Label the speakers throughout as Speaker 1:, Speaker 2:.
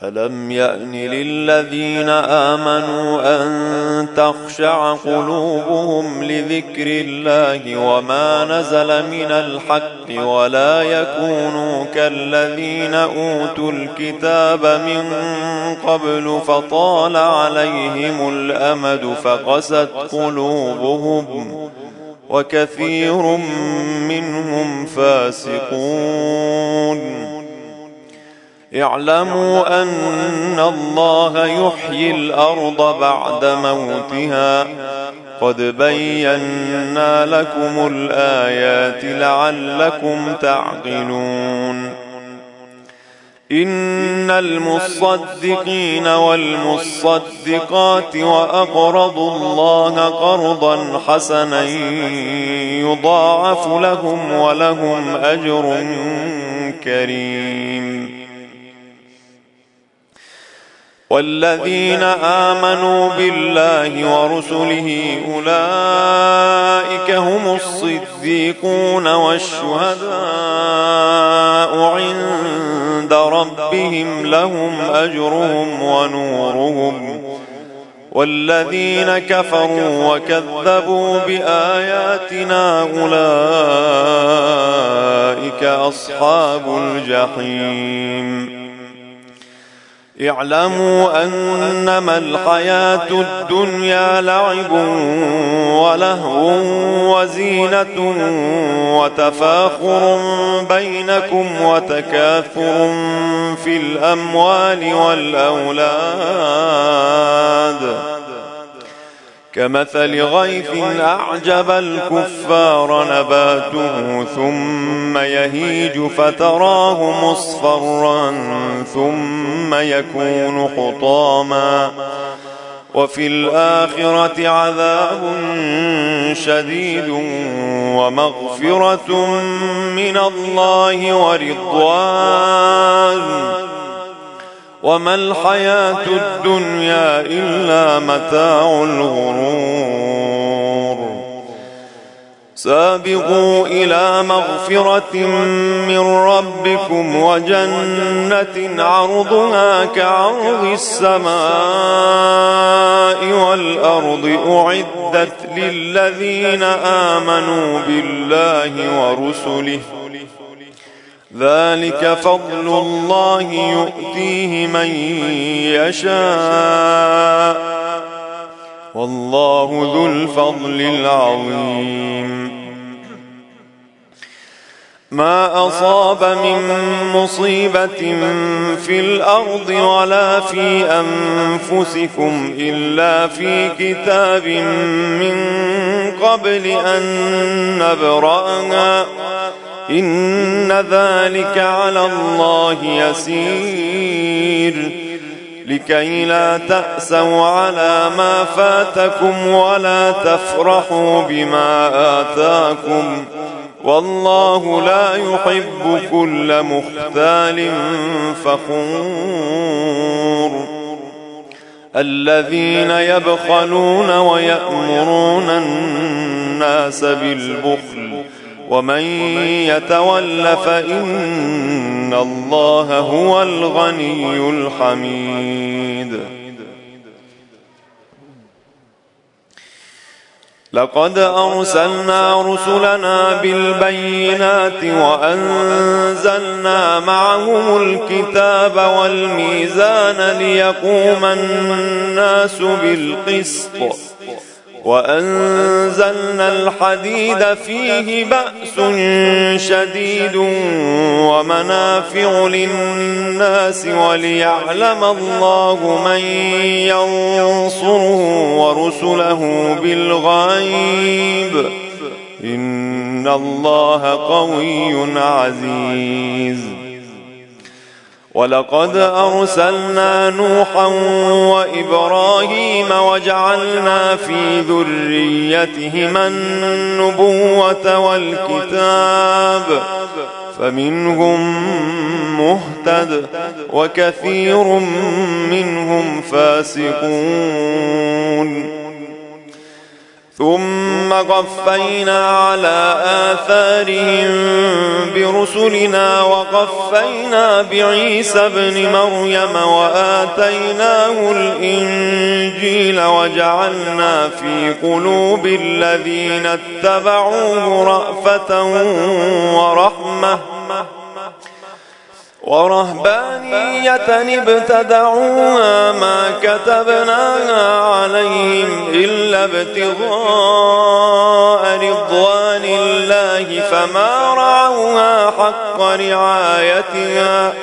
Speaker 1: ألم يأن للذين آمنوا أن تخشع قلوبهم لذكر الله وما نزل من الحق ولا يكونوا كالذين أوتوا الكتاب من قبل فطال عليهم الأمد فقست قلوبهم وكثير منهم فاسقون. اعلموا أن الله يحيي الأرض بعد موتها قد بينا لكم الآيات لعلكم تعقلون. إن المصدقين والمصدقات وأقرضوا الله قرضا حسنا يضاعف لهم ولهم أجر كريم. والذين آمنوا بالله ورسله أولئك هم الصديقون والشهداء عند ربهم لهم أجرهم ونورهم. والذين كفروا وكذبوا بآياتنا أولئك أصحاب الجحيم. اعلموا أنما الحياة الدنيا لعب ولهو وزينة وتفاخر بينكم وتكاثر في الأموال والأولاد كمثل غيث أعجب الكفار نباته ثم يهيج فتراه مصفرا ثم يكون حطاما وفي الآخرة عذاب شديد ومغفرة من الله ورضوان وما الحياة الدنيا إلا متاع الغرور. سابقوا إلى مغفرة من ربكم وجنة عرضها كعرض السماء والأرض أعدت للذين آمنوا بالله ورسله ذلك فضل الله يؤتيه من يشاء والله ذو الفضل العظيم. ما أصاب من مصيبة في الأرض ولا في أنفسكم إلا في كتاب من قبل أن نبرأها إن ذلك على الله يسير. لكي لا تأسوا على ما فاتكم ولا تفرحوا بما آتاكم والله لا يحب كل مختال فخور. الذين يبخلون ويأمرون الناس بالبخل ومن يتول فإن الله هو الغني الحميد. لقد أرسلنا رسلنا بالبينات وأنزلنا معهم الكتاب والميزان ليقوم الناس بالقسط وأنزلنا الحديد فيه بأس شديد ومنافع للناس وليعلم الله من ينصره ورسله بالغيب إن الله قوي عزيز. ولقد أرسلنا نوحا وإبراهيم وجعلنا في ذريتهما النبوة والكتاب فمنهم مهتد وكثير منهم فاسقون. ثم قفينا على آثارهم برسلنا وقفينا بعيسى ابن مريم وآتيناه الإنجيل وجعلنا في قلوب الذين اتبعوه رأفة ورهبانية ابتدعوها ما كتبناها عليهم إلا ابتغاء رضوان الله فما رعوها حق رعايتها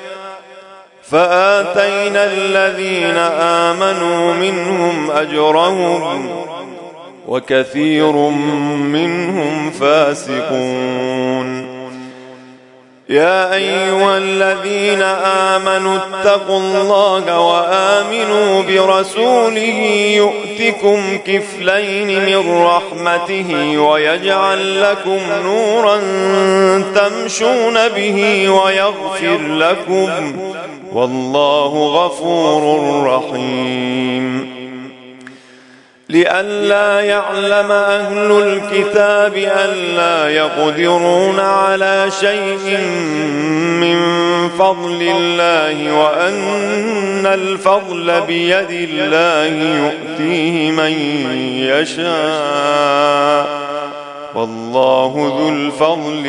Speaker 1: فآتينا الذين آمنوا منهم أجرهم وكثير منهم فاسقون. يا أيها الذين آمنوا اتقوا الله وآمنوا برسوله يؤتكم كفلين من رحمته ويجعل لكم نورا تمشون به ويغفر لكم والله غفور رحيم. لئلا يعلم أهل الكتاب ألا يقدرون على شيء من فضل الله وأن الفضل بيد الله يؤتيه من يشاء والله ذو الفضل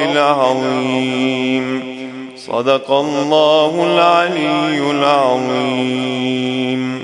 Speaker 1: العظيم. صدق الله العلي العظيم.